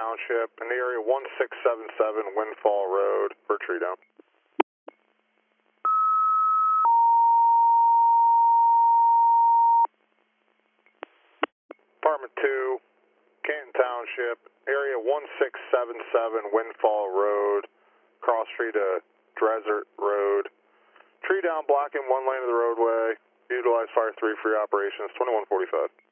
Township, in the area 1677 Windfall Road for tree down. Apartment 2, Canton Township, area 1677 Windfall Road, cross street to Desert Road. Tree down blocking one lane of the roadway. Utilize Fire 3 for your operations, 2145.